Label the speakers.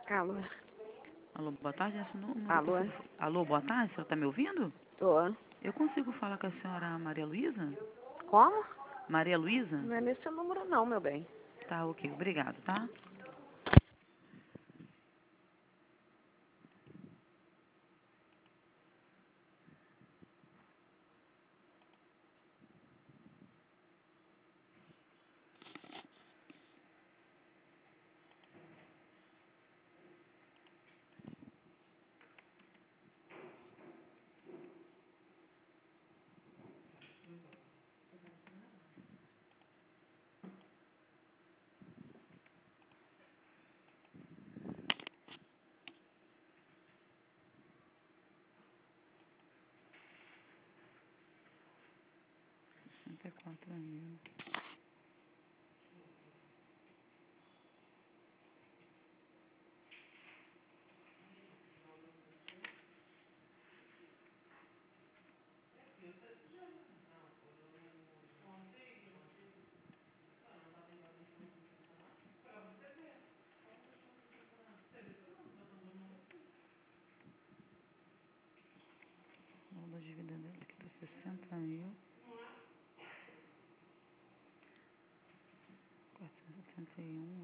Speaker 1: Alô?
Speaker 2: Alô, boa tarde. Esse número eu
Speaker 1: Alô?
Speaker 2: consigo... Alô, boa tarde. A senhora está me ouvindo?
Speaker 1: Tô.
Speaker 2: Eu consigo falar com a senhora Maria Luísa?
Speaker 1: Como?
Speaker 2: Maria Luísa?
Speaker 1: Não é nesse número não, meu bem.
Speaker 2: Tá, ok. Obrigado, tá? R$ 64.000. O valor da dívida dela aqui tá 60.471.